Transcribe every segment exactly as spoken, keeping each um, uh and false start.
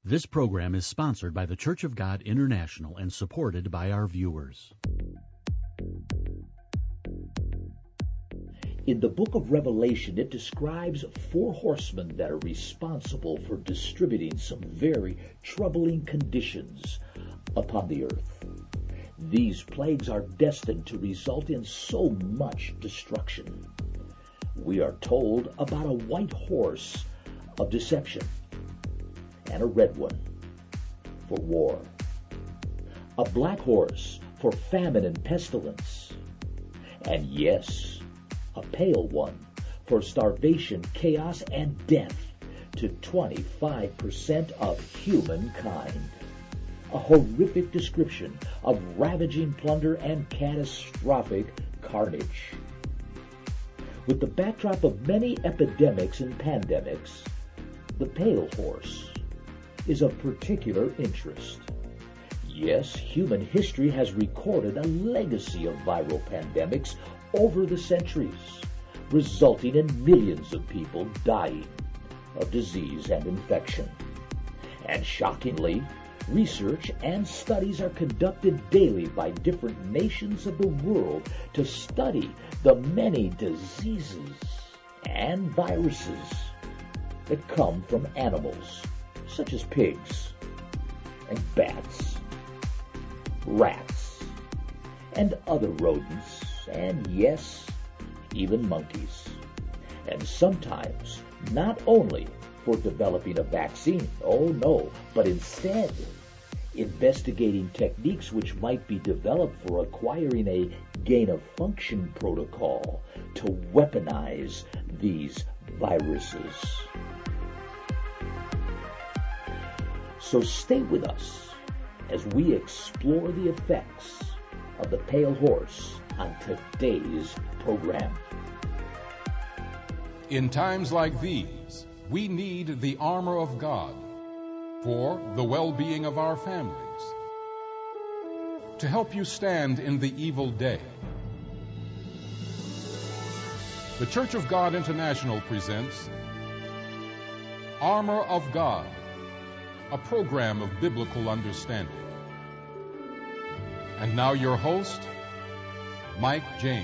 This program is sponsored by the Church of God International and supported by our viewers. In the book of Revelation, it describes four horsemen that are responsible for distributing some very troubling conditions upon the earth. These plagues are destined to result in so much destruction. We are told about a white horse of deception and a red one for war, a black horse for famine and pestilence, and yes, a pale one for starvation, chaos, and death to twenty-five percent of humankind. A horrific description of ravaging plunder and catastrophic carnage. With the backdrop of many epidemics and pandemics, the pale horse is of particular interest. Yes, human history has recorded a legacy of viral pandemics over the centuries, resulting in millions of people dying of disease and infection. And shockingly, research and studies are conducted daily by different nations of the world to study the many diseases and viruses that come from animals such as pigs and bats, rats, and other rodents, and yes, even monkeys. And sometimes not only for developing a vaccine, oh no, but instead investigating techniques which might be developed for acquiring a gain-of-function protocol to weaponize these viruses. So stay with us as we explore the effects of the pale horse on today's program. In times like these, we need the armor of God for the well-being of our families, to help you stand in the evil day. The Church of God International presents Armor of God, a program of biblical understanding. And now your host, Mike James.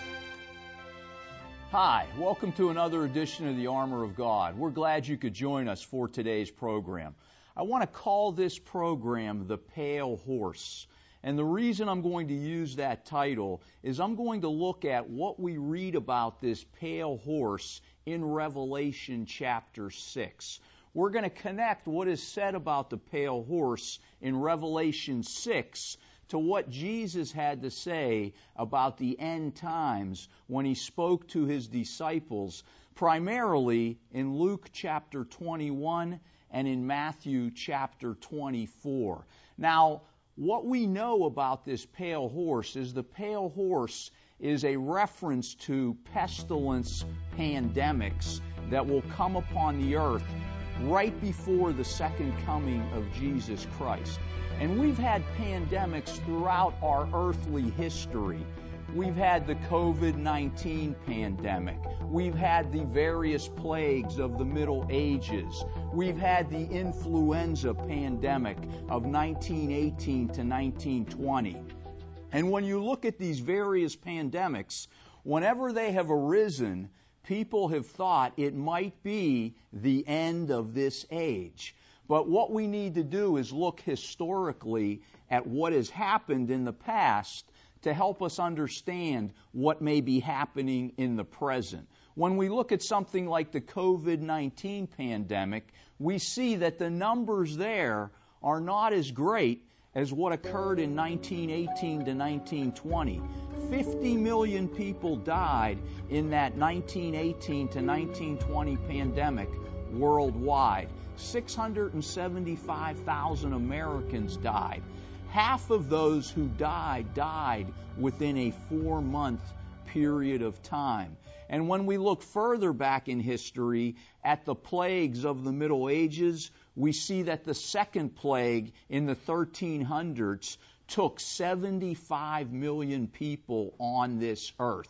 Hi, welcome to another edition of the Armor of God. We're glad you could join us for today's program. I want to call this program The Pale Horse. And the reason I'm going to use that title is I'm going to look at what we read about this pale horse in Revelation chapter six. We're going to connect what is said about the pale horse in Revelation six to what Jesus had to say about the end times when he spoke to his disciples, primarily in Luke chapter twenty-one and in Matthew chapter twenty-four. Now, what we know about this pale horse is the pale horse is a reference to pestilence pandemics that will come upon the earth right before the second coming of Jesus Christ. And we've had pandemics throughout our earthly history. We've had the covid nineteen pandemic. We've had the various plagues of the Middle Ages. We've had the influenza pandemic of nineteen eighteen to nineteen twenty. And when you look at these various pandemics, whenever they have arisen, people have thought it might be the end of this age. But what we need to do is look historically at what has happened in the past to help us understand what may be happening in the present. When we look at something like the covid nineteen pandemic, we see that the numbers there are not as great as what occurred in nineteen eighteen to nineteen twenty. fifty million people died in that nineteen eighteen to nineteen twenty pandemic worldwide. six hundred seventy-five thousand Americans died. Half of those who died, died within a four-month period of time. And when we look further back in history at the plagues of the Middle Ages, we see that the second plague in the thirteen hundreds took seventy-five million people on this earth.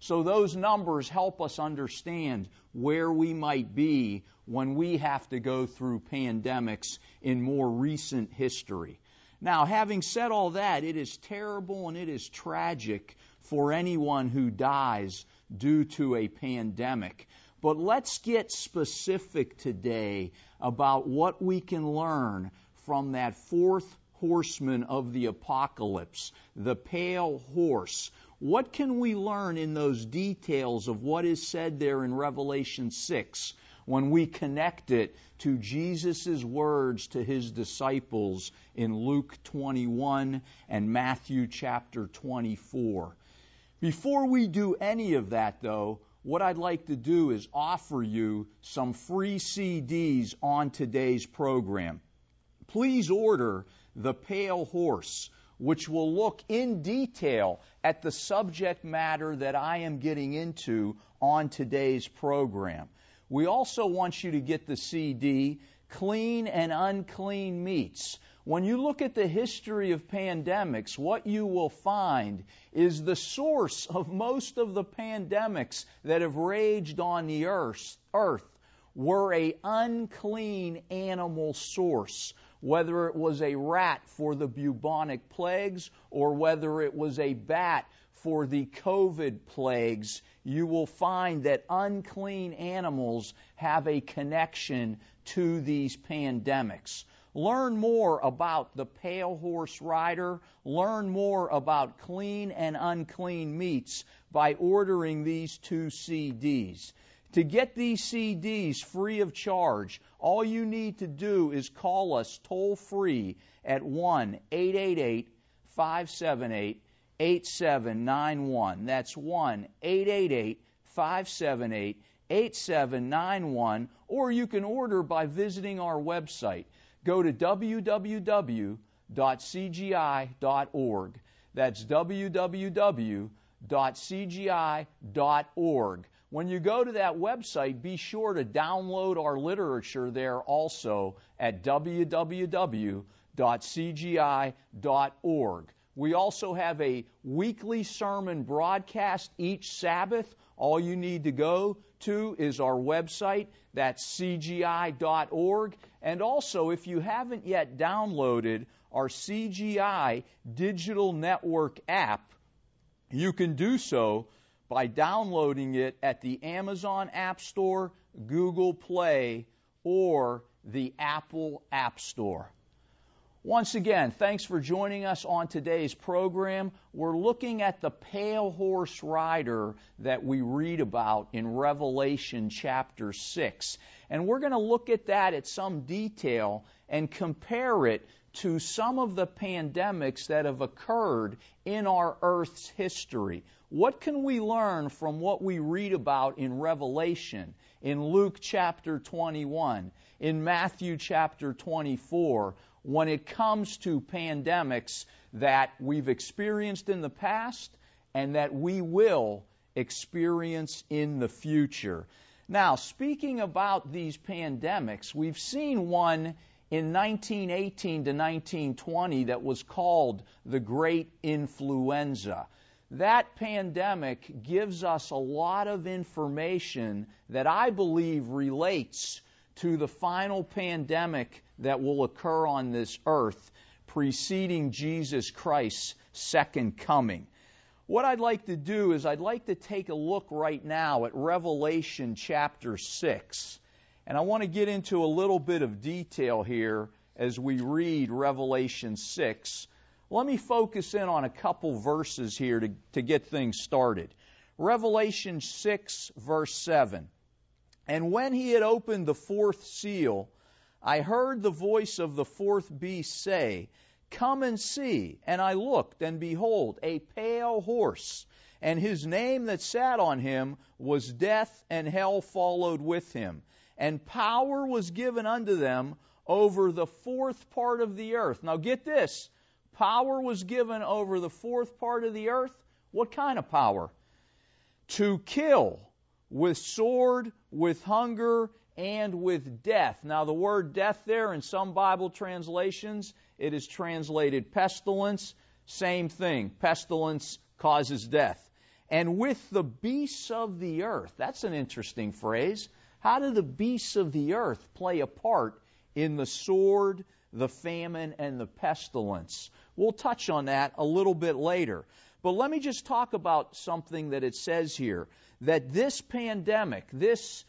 So those numbers help us understand where we might be when we have to go through pandemics in more recent history. Now, having said all that, it is terrible and it is tragic for anyone who dies due to a pandemic. But let's get specific today about what we can learn from that fourth horseman of the apocalypse, the pale horse. What can we learn in those details of what is said there in Revelation six when we connect it to Jesus' words to his disciples in Luke twenty-one and Matthew chapter twenty-four? Before we do any of that, though, what I'd like to do is offer you some free C Ds on today's program. Please order The Pale Horse, which will look in detail at the subject matter that I am getting into on today's program. We also want you to get the C D, Clean and Unclean Meats. When you look at the history of pandemics, what you will find is the source of most of the pandemics that have raged on the earth, earth were an unclean animal source. Whether it was a rat for the bubonic plagues or whether it was a bat for the COVID plagues, you will find that unclean animals have a connection to these pandemics. Learn more about the pale horse rider. Learn more about clean and unclean meats by ordering these two C Ds. To get these C Ds free of charge, all you need to do is call us toll-free at one eight eight eight, five seven eight, eight seven nine one. That's one eight eight eight, five seven eight, eight seven nine one. Or you can order by visiting our website. Go to w w w dot c g i dot org. That's w w w dot c g i dot org. When you go to that website, be sure to download our literature there also at w w w dot c g i dot org. We also have a weekly sermon broadcast each Sabbath. All you need to go to is our website. That's c g i dot org. And also, if you haven't yet downloaded our C G I Digital Network app, you can do so by downloading it at the Amazon App Store, Google Play, or the Apple App Store. Once again, thanks for joining us on today's program. We're looking at the pale horse rider that we read about in Revelation chapter six. And we're going to look at that at some detail and compare it to some of the pandemics that have occurred in our Earth's history. What can we learn from what we read about in Revelation, in Luke chapter twenty-one, in Matthew chapter twenty-four, when it comes to pandemics that we've experienced in the past and that we will experience in the future? Now, speaking about these pandemics, we've seen one in nineteen eighteen to nineteen twenty that was called the Great Influenza. That pandemic gives us a lot of information that I believe relates to the final pandemic that will occur on this earth preceding Jesus Christ's second coming. What I'd like to do is I'd like to take a look right now at Revelation chapter six. And I want to get into a little bit of detail here as we read Revelation six. Let me focus in on a couple verses here to, to get things started. Revelation six, verse seven. And when he had opened the fourth seal, I heard the voice of the fourth beast say, Come and see. And I looked, and behold, a pale horse. And his name that sat on him was Death, and hell followed with him. And power was given unto them over the fourth part of the earth. Now get this. Power was given over the fourth part of the earth. What kind of power? To kill with sword, with hunger, and with death. Now the word death there in some Bible translations, it is translated pestilence. Same thing. Pestilence causes death. and with the beasts of the earth. That's an interesting phrase. How do the beasts of the earth play a part in the sword, the famine, and the pestilence? We'll touch on that a little bit later. But let me just talk about something that it says here, that this pandemic, this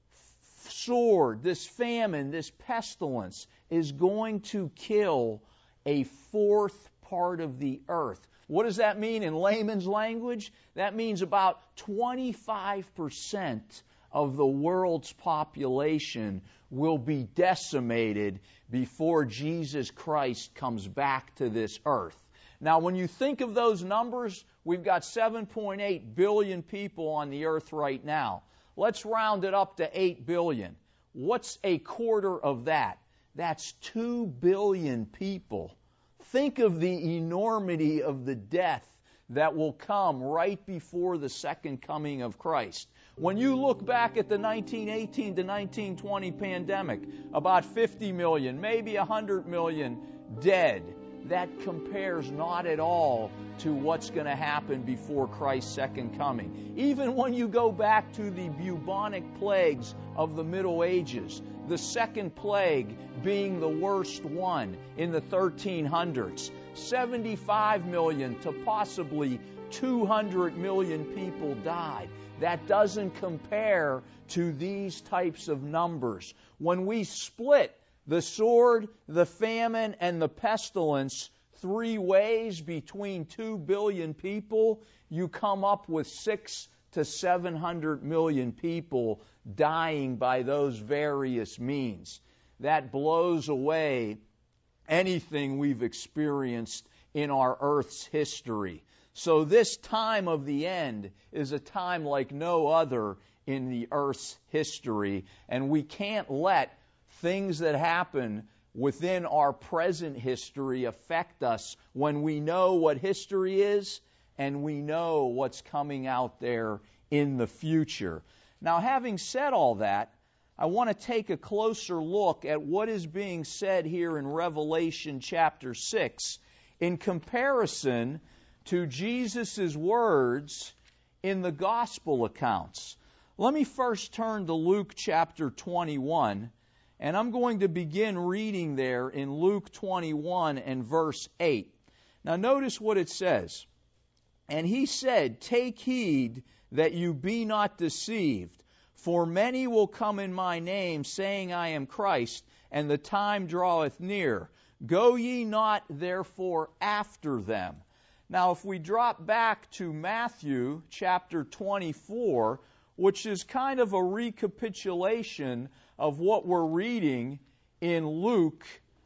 sword, this famine, this pestilence is going to kill a fourth part of the earth. What does that mean in layman's language? That means about twenty-five percent of the world's population will be decimated before Jesus Christ comes back to this earth. Now, when you think of those numbers, we've got seven point eight billion people on the earth right now. Let's round it up to eight billion. What's a quarter of that? That's two billion people. Think of the enormity of the death that will come right before the second coming of Christ. When you look back at the nineteen eighteen to nineteen twenty pandemic, about fifty million, maybe one hundred million dead. That compares not at all to what's going to happen before Christ's second coming. Even when you go back to the bubonic plagues of the Middle Ages, the second plague being the worst one in the thirteen hundreds, seventy-five million to possibly two hundred million people died. That doesn't compare to these types of numbers. When we split the sword, the famine, and the pestilence three ways between two billion people, you come up with six to seven hundred million people dying by those various means. That blows away anything we've experienced in our Earth's history. So this time of the end is a time like no other in the Earth's history, and we can't let things that happen within our present history affect us when we know what history is and we know what's coming out there in the future. Now, having said all that, I want to take a closer look at what is being said here in Revelation chapter six in comparison to Jesus' words in the gospel accounts. Let me first turn to Luke chapter twenty-one, and I'm going to begin reading there in Luke twenty-one and verse eight. Now notice what it says. And he said, "Take heed that you be not deceived, for many will come in my name, saying, I am Christ, and the time draweth near. Go ye not therefore after them." Now, if we drop back to Matthew chapter twenty-four, which is kind of a recapitulation of what we're reading in Luke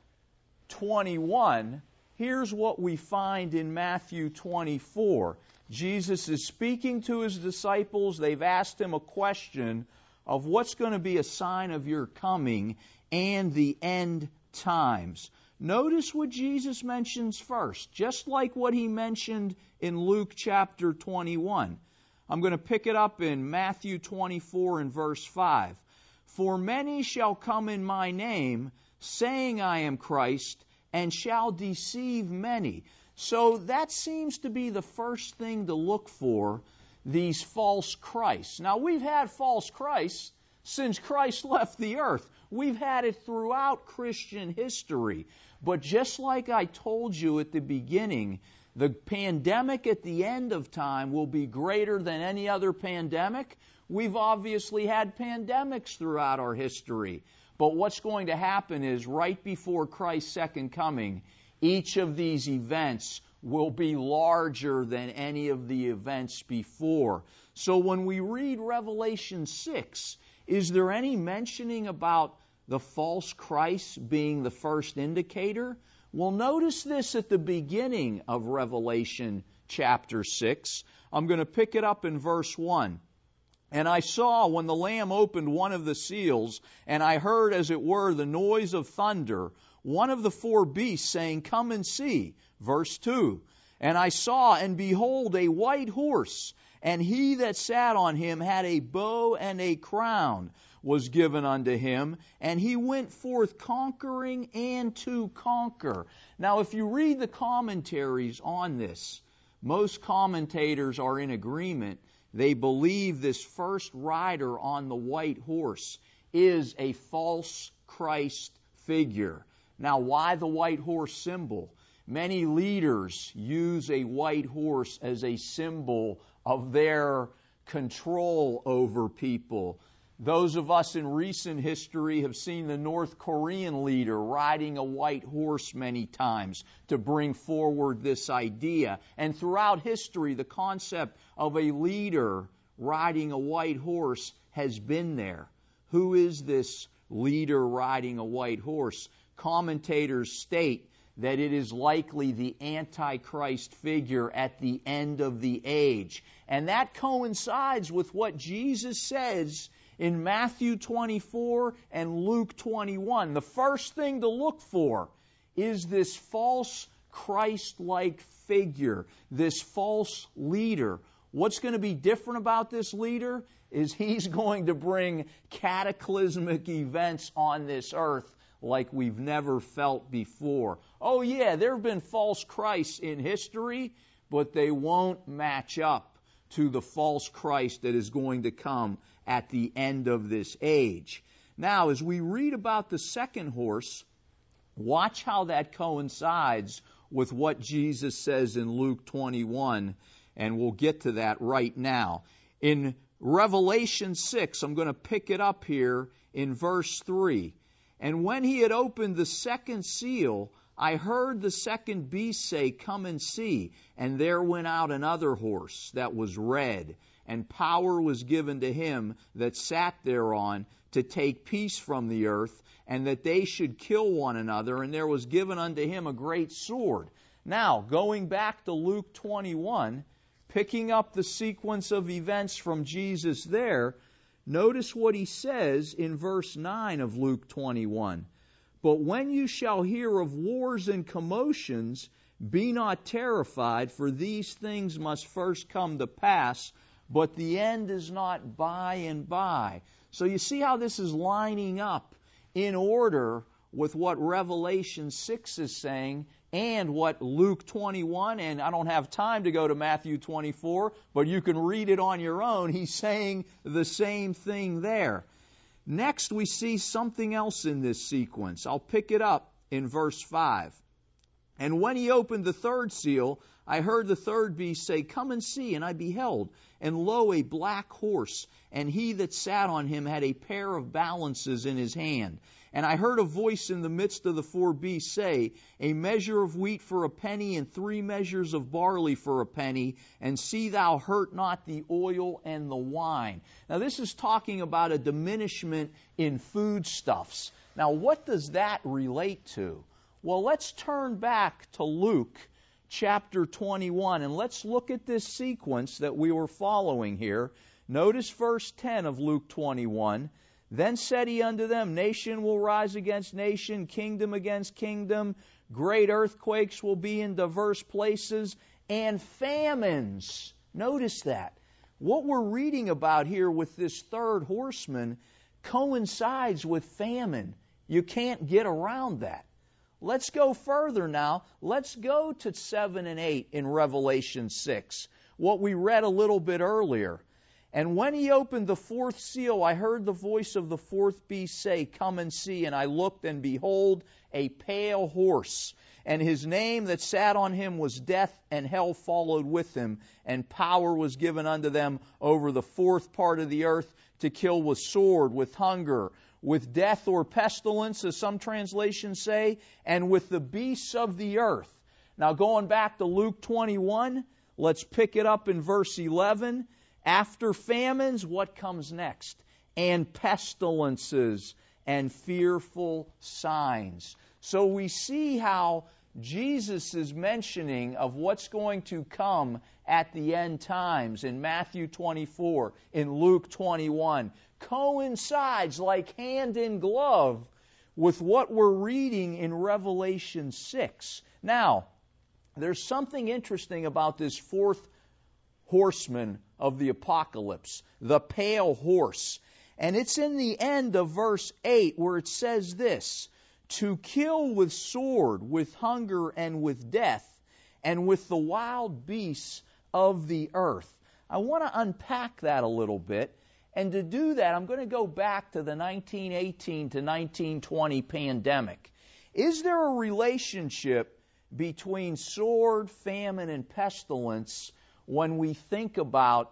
twenty-one, here's what we find in Matthew twenty-four. Jesus is speaking to his disciples. They've asked him a question of what's going to be a sign of your coming and the end times. Notice what Jesus mentions first, just like what he mentioned in Luke chapter twenty-one. I'm going to pick it up in Matthew twenty-four and verse five. "For many shall come in my name, saying, I am Christ, and shall deceive many." So that seems to be the first thing to look for, these false Christs. Now, we've had false Christs since Christ left the earth. We've had it throughout Christian history. But just like I told you at the beginning, the pandemic at the end of time will be greater than any other pandemic. We've obviously had pandemics throughout our history. But what's going to happen is right before Christ's second coming, each of these events will be larger than any of the events before. So when we read Revelation six, is there any mentioning about the false Christ being the first indicator? Well, notice this at the beginning of Revelation chapter six. I'm going to pick it up in verse one. "And I saw when the Lamb opened one of the seals, and I heard as it were the noise of thunder, one of the four beasts saying, Come and see." Verse two. "And I saw, and behold, a white horse, and he that sat on him had a bow, and a crown was given unto him, and he went forth conquering and to conquer." Now, if you read the commentaries on this, most commentators are in agreement. They believe this first rider on the white horse is a false Christ figure. Now, why the white horse symbol? Many leaders use a white horse as a symbol of their control over people. Those of us in recent history have seen the North Korean leader riding a white horse many times to bring forward this idea. And throughout history, the concept of a leader riding a white horse has been there. Who is this leader riding a white horse? Commentators state that it is likely the Antichrist figure at the end of the age. And that coincides with what Jesus says in Matthew twenty-four and Luke twenty-one. The first thing to look for is this false Christ-like figure, this false leader. What's going to be different about this leader is he's going to bring cataclysmic events on this earth like we've never felt before. Oh yeah, there have been false Christs in history, but they won't match up to the false Christ that is going to come at the end of this age. Now, as we read about the second horse, watch how that coincides with what Jesus says in Luke twenty-one, and we'll get to that right now. In Revelation six, I'm going to pick it up here in verse three. And when he had opened the second seal, I heard the second beast say, "Come and see." And there went out another horse that was red, and power was given to him that sat thereon to take peace from the earth, and that they should kill one another. And there was given unto him a great sword. Now, going back to Luke twenty-one, picking up the sequence of events from Jesus there, notice what he says in verse nine of Luke twenty-one. But when you shall hear of wars and commotions, be not terrified, for these things must first come to pass, but the end is not by and by. So you see how this is lining up in order with what Revelation six is saying and what Luke twenty-one, and I don't have time to go to Matthew twenty-four, but you can read it on your own. He's saying the same thing there. Next, we see something else in this sequence. I'll pick it up in verse five. And when he opened the third seal, I heard the third beast say, "Come and see." And I beheld, and lo, a black horse, and he that sat on him had a pair of balances in his hand. And I heard a voice in the midst of the four beasts say, "A measure of wheat for a penny, and three measures of barley for a penny, and see thou hurt not the oil and the wine." Now this is talking about a diminishment in foodstuffs. Now what does that relate to? Well, let's turn back to Luke chapter twenty-one, and let's look at this sequence that we were following here. Notice verse ten of Luke twenty-one. Then said he unto them, "Nation will rise against nation, kingdom against kingdom. Great earthquakes will be in diverse places, and famines." Notice that. What we're reading about here with this third horseman coincides with famine. You can't get around that. Let's go further now. Let's go to seven and eight in Revelation six, what we read a little bit earlier. And when he opened the fourth seal, I heard the voice of the fourth beast say, "Come and see." And I looked, and behold, a pale horse. And his name that sat on him was Death, and hell followed with him. And power was given unto them over the fourth part of the earth to kill with sword, with hunger, with death or pestilence, as some translations say, and with the beasts of the earth. Now going back to Luke twenty-one, let's pick it up in verse eleven. After famines, what comes next? And pestilences and fearful signs. So we see how Jesus is mentioning of what's going to come at the end times in Matthew twenty-four, in Luke twenty-one, coincides like hand in glove with what we're reading in Revelation six. Now, there's something interesting about this fourth horseman of the apocalypse, the pale horse. And it's in the end of verse eight where it says this, "To kill with sword, with hunger, and with death, and with the wild beasts of the earth. I want to unpack that a little bit. And to do that, I'm going to go back to the nineteen eighteen to nineteen twenty pandemic. Is there a relationship between sword, famine, and pestilence when we think about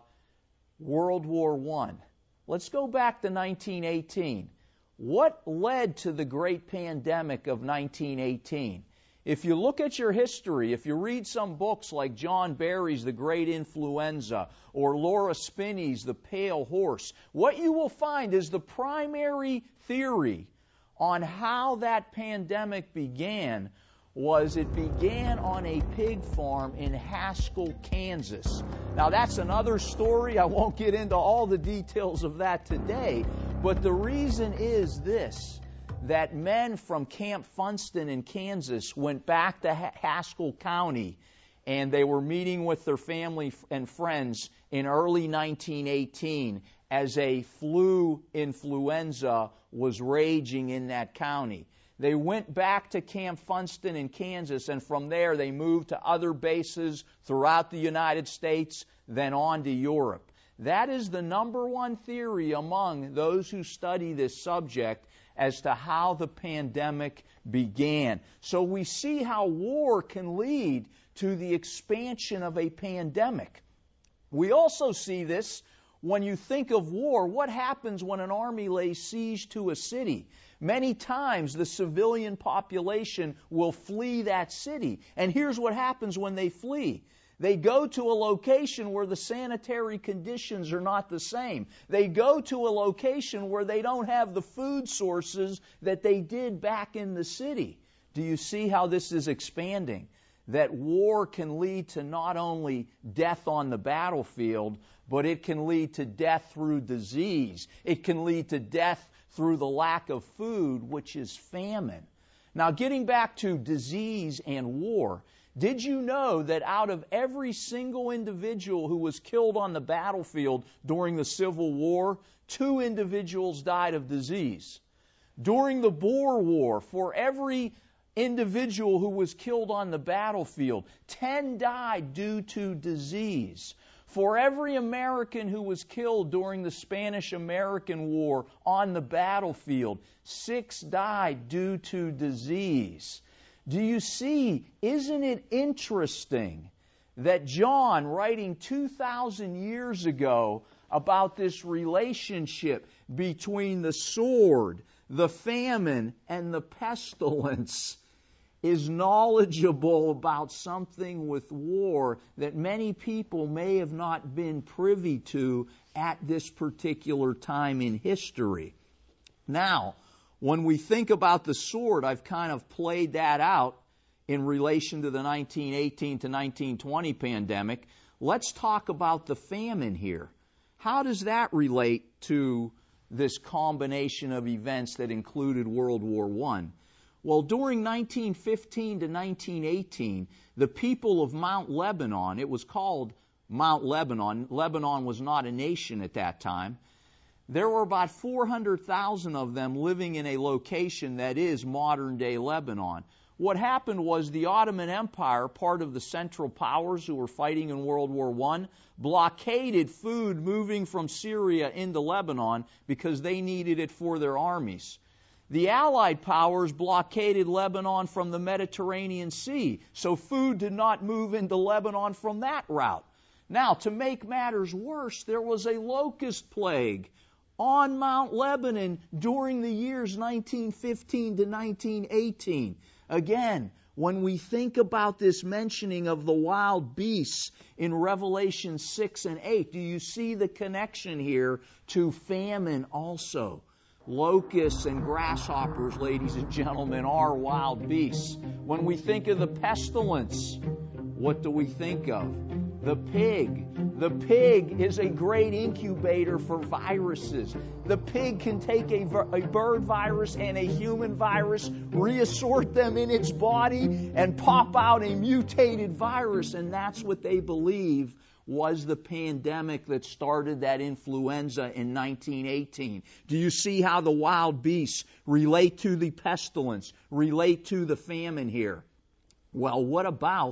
World War One? Let's go back to nineteen eighteen. What led to the great pandemic of nineteen eighteen? If you look at your history, if you read some books like John Barry's The Great Influenza or Laura Spinney's The Pale Horse, what you will find is the primary theory on how that pandemic began was it began on a pig farm in Haskell, Kansas. Now that's another story. I won't get into all the details of that today, but the reason is this, that men from Camp Funston in Kansas went back to Haskell County, and they were meeting with their family and friends in early nineteen eighteen as a flu influenza was raging in that county. They went back to Camp Funston in Kansas, and from there they moved to other bases throughout the United States, then on to Europe. That is the number one theory among those who study this subject as to how the pandemic began. So we see how war can lead to the expansion of a pandemic. We also see this when you think of war. What happens when an army lays siege to a city? Many times the civilian population will flee that city. And here's what happens when they flee. They go to a location where the sanitary conditions are not the same. They go to a location where they don't have the food sources that they did back in the city. Do you see how this is expanding? That war can lead to not only death on the battlefield, but it can lead to death through disease. It can lead to death through the lack of food, which is famine. Now, getting back to disease and war, did you know that out of every single individual who was killed on the battlefield during the Civil War, two individuals died of disease? During the Boer War, for every individual who was killed on the battlefield, ten died due to disease. For every American who was killed during the Spanish-American War on the battlefield, six died due to disease. Do you see, isn't it interesting that John, writing two thousand years ago about this relationship between the sword, the famine, and the pestilence, is knowledgeable about something with war that many people may have not been privy to at this particular time in history? Now, when we think about the sword, I've kind of played that out in relation to the nineteen eighteen to nineteen twenty pandemic. Let's talk about the famine here. How does that relate to this combination of events that included World War One? Well, during nineteen fifteen to nineteen eighteen, the people of Mount Lebanon, it was called Mount Lebanon. Lebanon was not a nation at that time. There were about four hundred thousand of them living in a location that is modern-day Lebanon. What happened was the Ottoman Empire, part of the Central Powers who were fighting in World War One, blockaded food moving from Syria into Lebanon because they needed it for their armies. The Allied powers blockaded Lebanon from the Mediterranean Sea, so food did not move into Lebanon from that route. Now, to make matters worse, there was a locust plague on Mount Lebanon during the years nineteen fifteen to nineteen eighteen. Again, when we think about this mentioning of the wild beasts in Revelation six and eight, do you see the connection here to famine also? Locusts and grasshoppers, ladies and gentlemen, are wild beasts. When we think of the pestilence, what do we think of? The pig. The pig is a great incubator for viruses. The pig can take a, a bird virus and a human virus, reassort them in its body, and pop out a mutated virus. And that's what they believe was the pandemic that started that influenza in nineteen eighteen. Do you see how the wild beasts relate to the pestilence, relate to the famine here? Well, what about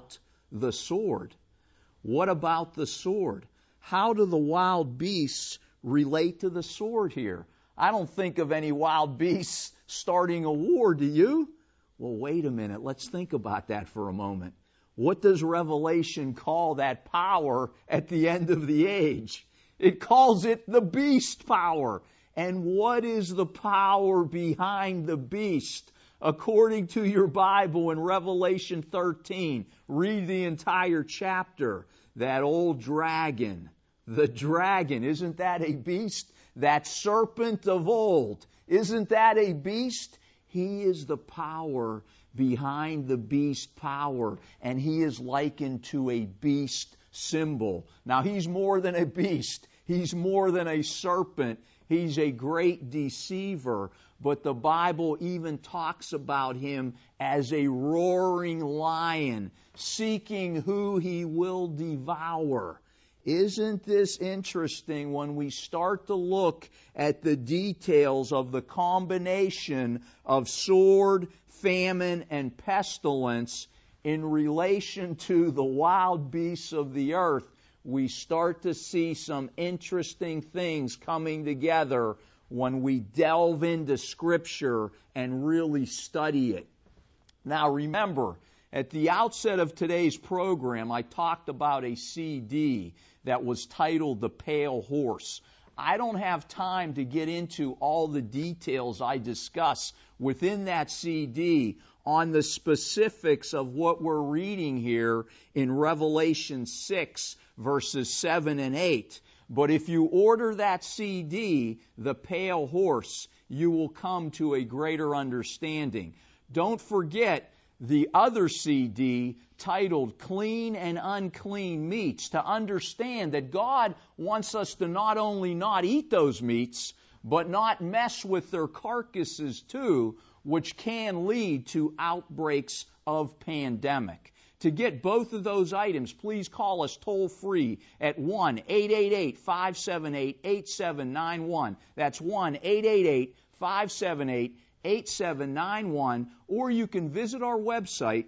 the sword. What about the sword? How do the wild beasts relate to the sword here? I don't think of any wild beasts starting a war, do you? Well, wait a minute. Let's think about that for a moment. What does Revelation call that power at the end of the age? It calls it the beast power. And what is the power behind the beast? According to your Bible in Revelation thirteen, read the entire chapter. That old dragon, the dragon, isn't that a beast? That serpent of old, isn't that a beast? He is the power behind the beast power, and he is likened to a beast symbol. Now, he's more than a beast. He's more than a serpent. He's a great deceiver. But the Bible even talks about him as a roaring lion, seeking who he will devour. Isn't this interesting when we start to look at the details of the combination of sword, famine, and pestilence in relation to the wild beasts of the earth? We start to see some interesting things coming together when we delve into Scripture and really study it. Now remember, at the outset of today's program, I talked about a C D that was titled The Pale Horse. I don't have time to get into all the details I discuss within that C D on the specifics of what we're reading here in Revelation six, verses seven and eight. But if you order that C D, The Pale Horse, you will come to a greater understanding. Don't forget the other C D titled Clean and Unclean Meats, to understand that God wants us to not only not eat those meats, but not mess with their carcasses too, which can lead to outbreaks of pandemic. To get both of those items, please call us toll-free at one eight eight eight, five seven eight, eight seven nine one. That's one eight eight eight, five seven eight, eight seven nine one. Or you can visit our website.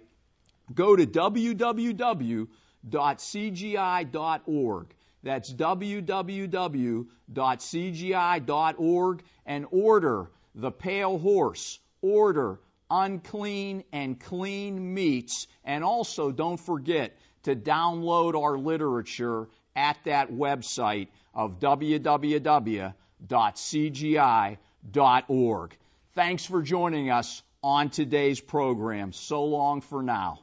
Go to w w w dot c g i dot org. That's w w w dot c g i dot org and order The Pale Horse. Order unclean and clean meats, and also don't forget to download our literature at that website of w w w dot c g i dot org. Thanks for joining us on today's program. So long for now.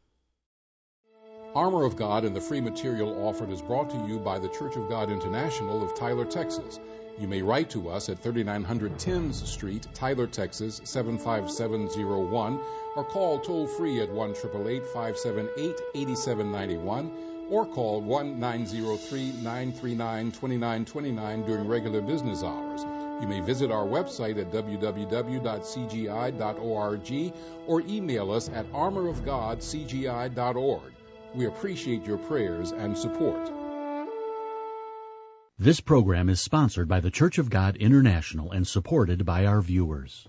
Armor of God and the free material offered is brought to you by the Church of God International of Tyler, Texas. You may write to us at thirty-nine hundred Timms Street, Tyler, Texas, seven five seven zero one, or call toll-free at one eight eight eight, five seven eight, eight seven nine one, or call one nine zero three, nine three nine, two nine two nine during regular business hours. You may visit our website at w w w dot c g i dot org or email us at armor of god c g i dot org. We appreciate your prayers and support. This program is sponsored by the Church of God International and supported by our viewers.